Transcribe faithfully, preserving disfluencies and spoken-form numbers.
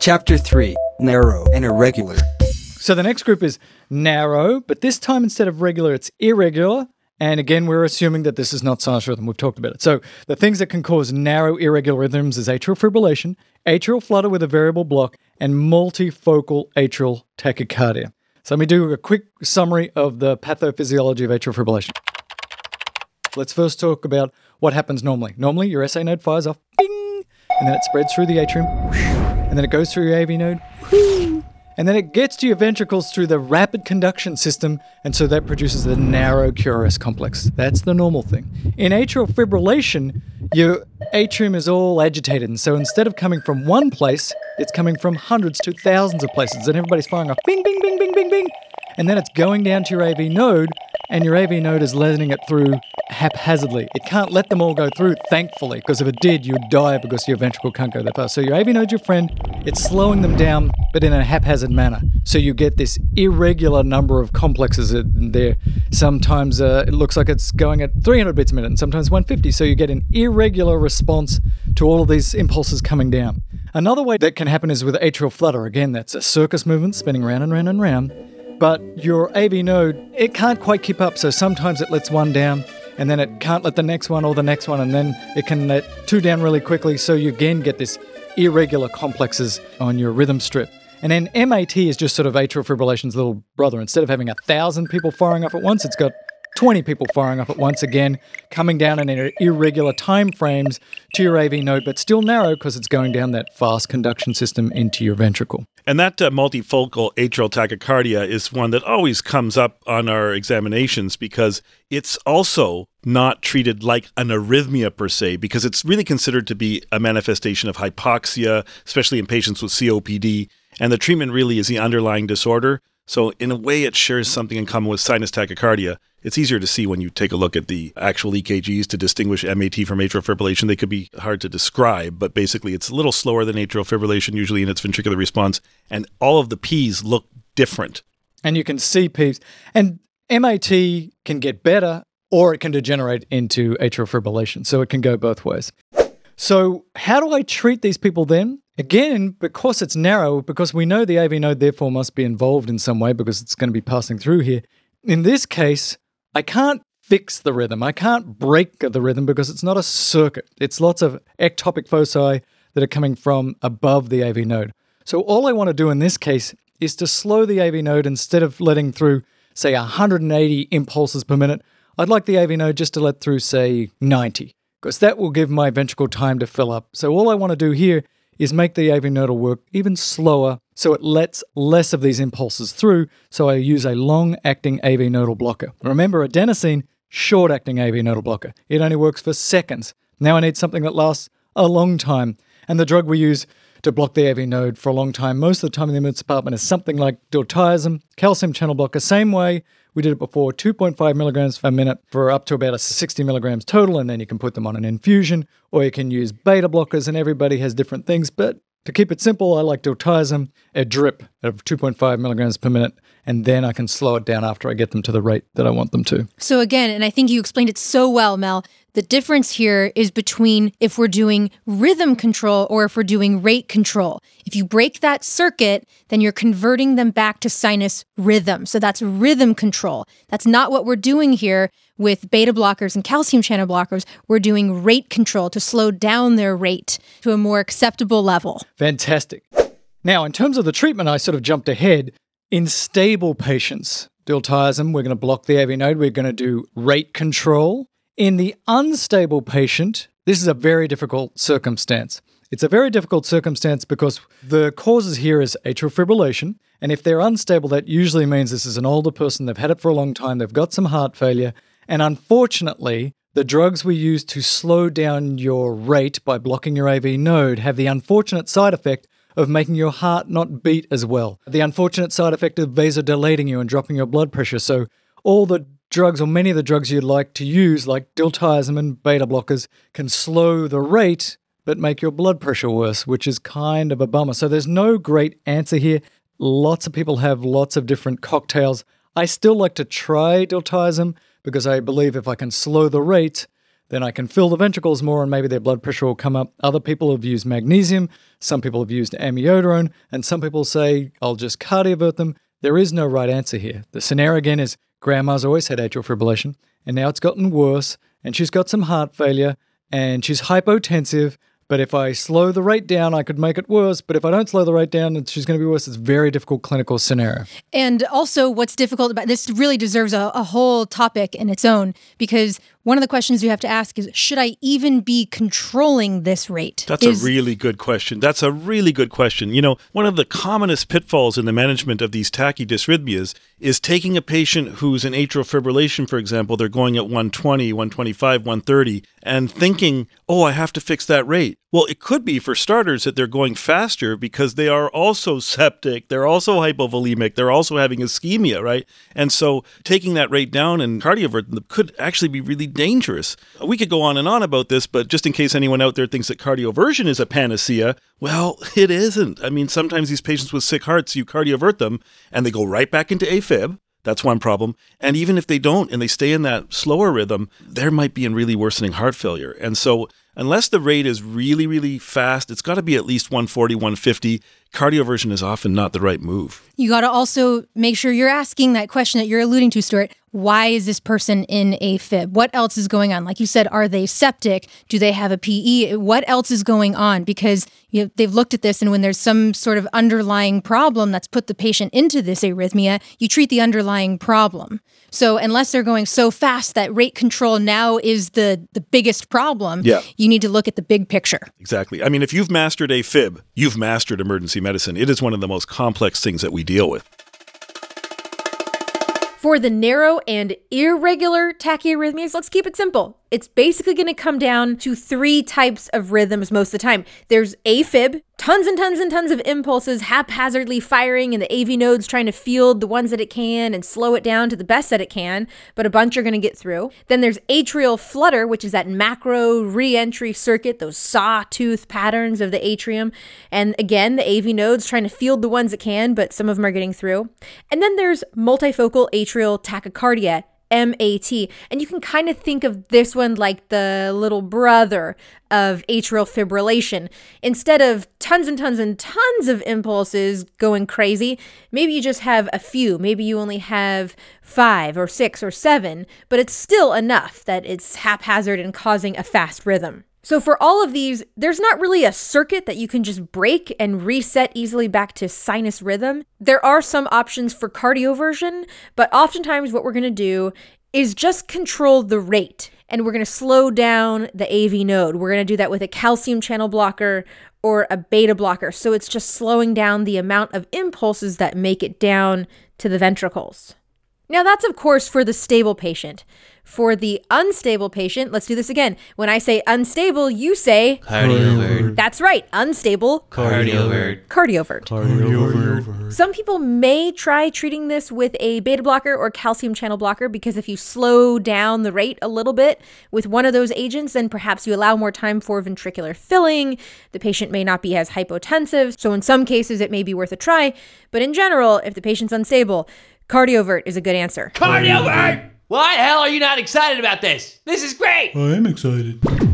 Chapter three. Narrow and Irregular. So the next group is narrow, but this time instead of regular, it's irregular. And again, we're assuming that this is not sinus rhythm. We've talked about it. So the things that can cause narrow, irregular rhythms is atrial fibrillation, atrial flutter with a variable block, and multifocal atrial tachycardia. So let me do a quick summary of the pathophysiology of atrial fibrillation. Let's first talk about what happens normally. Normally, your S A node fires off, bing, and then it spreads through the atrium, whoosh, and then it goes through your A V node, whoo, and then it gets to your ventricles through the rapid conduction system, and so that produces the narrow Q R S complex. That's the normal thing. In atrial fibrillation, your atrium is all agitated, and so instead of coming from one place, it's coming from hundreds to thousands of places, and everybody's firing off bing, bing, bing, bing, bing, bing, and then it's going down to your A V node, and your A V node is letting it through haphazardly. It can't let them all go through, thankfully, because if it did, you'd die because your ventricle can't go that fast. So your A V node's your friend. It's slowing them down, but in a haphazard manner. So you get this irregular number of complexes in there. Sometimes uh, it looks like it's going at three hundred beats a minute, and sometimes one hundred fifty. So you get an irregular response to all of these impulses coming down. Another way that can happen is with atrial flutter. Again, that's a circus movement spinning round and round and round. But your A V node, it can't quite keep up. So sometimes it lets one down, and then it can't let the next one or the next one, and then it can let two down really quickly. So you again get this irregular complexes on your rhythm strip. And then M A T is just sort of atrial fibrillation's little brother. Instead of having a thousand people firing off at once, it's got twenty people firing off at once, again, coming down in irregular time frames to your A V node, but still narrow because it's going down that fast conduction system into your ventricle. And that uh, multifocal atrial tachycardia is one that always comes up on our examinations because it's also not treated like an arrhythmia per se, because it's really considered to be a manifestation of hypoxia, especially in patients with C O P D. And the treatment really is the underlying disorder. So in a way, it shares something in common with sinus tachycardia. It's easier to see when you take a look at the actual E K Gs to distinguish M A T from atrial fibrillation. They could be hard to describe, but basically it's a little slower than atrial fibrillation, usually in its ventricular response. And all of the Ps look different. And you can see Ps. And M A T can get better, or it can degenerate into atrial fibrillation. So it can go both ways. So how do I treat these people then? Again, because it's narrow, because we know the A V node therefore must be involved in some way because it's going to be passing through here. In this case, I can't fix the rhythm. I can't break the rhythm because it's not a circuit. It's lots of ectopic foci that are coming from above the A V node. So all I want to do in this case is to slow the A V node. Instead of letting through, say, one hundred eighty impulses per minute, I'd like the A V node just to let through, say, ninety, because that will give my ventricle time to fill up. So all I want to do here is make the A V nodal work even slower so it lets less of these impulses through, so I use a long-acting A V nodal blocker. Remember, adenosine, short-acting A V nodal blocker. It only works for seconds. Now I need something that lasts a long time, and the drug we use to block the A V node for a long time, most of the time in the emergency department, is something like diltiazem, calcium channel blocker, same way we did it before, two point five milligrams a minute for up to about a sixty milligrams total, and then you can put them on an infusion, or you can use beta blockers, and everybody has different things. But to keep it simple, I like diltiazem, a drip of two point five milligrams per minute, and then I can slow it down after I get them to the rate that I want them to. So again, and I think you explained it so well, Mel, the difference here is between if we're doing rhythm control or if we're doing rate control. If you break that circuit, then you're converting them back to sinus rhythm. So that's rhythm control. That's not what we're doing here with beta blockers and calcium channel blockers. We're doing rate control to slow down their rate to a more acceptable level. Fantastic. Now, in terms of the treatment, I sort of jumped ahead. In stable patients, diltiazem, we're going to block the A V node. We're going to do rate control. In the unstable patient, this is a very difficult circumstance. It's a very difficult circumstance because the causes here is atrial fibrillation, and if they're unstable, that usually means this is an older person, they've had it for a long time, they've got some heart failure, and unfortunately, the drugs we use to slow down your rate by blocking your A V node have the unfortunate side effect of making your heart not beat as well. The unfortunate side effect of vasodilating you and dropping your blood pressure. So all the drugs, or many of the drugs you'd like to use, like diltiazem and beta blockers, can slow the rate but make your blood pressure worse, which is kind of a bummer. So there's no great answer here. Lots of people have lots of different cocktails. I still like to try diltiazem because I believe if I can slow the rate, then I can fill the ventricles more and maybe their blood pressure will come up. Other people have used magnesium, some people have used amiodarone, and some people say, I'll just cardiovert them. There is no right answer here. The scenario again is grandma's always had atrial fibrillation, and now it's gotten worse, and she's got some heart failure, and she's hypotensive. But if I slow the rate down, I could make it worse. But if I don't slow the rate down, it's, she's going to be worse. It's a very difficult clinical scenario. And also what's difficult about this really deserves a, a whole topic in its own, because one of the questions you have to ask is, should I even be controlling this rate? That's is, a really good question. That's a really good question. You know, one of the commonest pitfalls in the management of these tachydysrhythmias is taking a patient who's in atrial fibrillation, for example, they're going at one twenty, one twenty-five, one thirty, and thinking, oh, I have to fix that rate. Well, it could be, for starters, that they're going faster because they are also septic, they're also hypovolemic, they're also having ischemia, right? And so taking that rate down and cardiovert them could actually be really dangerous. We could go on and on about this, but just in case anyone out there thinks that cardioversion is a panacea, well, it isn't. I mean, sometimes these patients with sick hearts, you cardiovert them and they go right back into AFib. That's one problem. And even if they don't and they stay in that slower rhythm, they might be in really worsening heart failure. And so unless the rate is really, really fast, it's got to be at least one forty, one fifty. Cardioversion is often not the right move. You got to also make sure you're asking that question that you're alluding to, Stuart. Why is this person in AFib? What else is going on? Like you said, are they septic? Do they have a P E? What else is going on? Because you know, they've looked at this, and when there's some sort of underlying problem that's put the patient into this arrhythmia, you treat the underlying problem. So unless they're going so fast that rate control now is the, the biggest problem, yeah. you need to look at the big picture. Exactly. I mean, if you've mastered AFib, you've mastered emergency medicine. It is one of the most complex things that we deal with. For the narrow and irregular tachyarrhythmias, let's keep it simple. It's basically going to come down to three types of rhythms most of the time. There's AFib, tons and tons and tons of impulses haphazardly firing, and the A V node's trying to field the ones that it can and slow it down to the best that it can, but a bunch are going to get through. Then there's atrial flutter, which is that macro re-entry circuit, those sawtooth patterns of the atrium. And again, the A V node's trying to field the ones it can, but some of them are getting through. And then there's multifocal atrial tachycardia, M A T. And you can kind of think of this one like the little brother of atrial fibrillation. Instead of tons and tons and tons of impulses going crazy, maybe you just have a few. Maybe you only have five or six or seven, but it's still enough that it's haphazard and causing a fast rhythm. So for all of these, there's not really a circuit that you can just break and reset easily back to sinus rhythm. There are some options for cardioversion, but oftentimes what we're going to do is just control the rate, and we're going to slow down the A V node. We're going to do that with a calcium channel blocker or a beta blocker. So it's just slowing down the amount of impulses that make it down to the ventricles. Now that's, of course, for the stable patient. For the unstable patient, let's do this again. When I say unstable, you say cardiovert. That's right, unstable. Cardiovert. Cardiovert. Cardiovert. Some people may try treating this with a beta blocker or calcium channel blocker, because if you slow down the rate a little bit with one of those agents, then perhaps you allow more time for ventricular filling. The patient may not be as hypotensive. So in some cases, it may be worth a try. But in general, if the patient's unstable, cardiovert is a good answer. Cardiovert! Why the hell are you not excited about this? This is great! I am excited.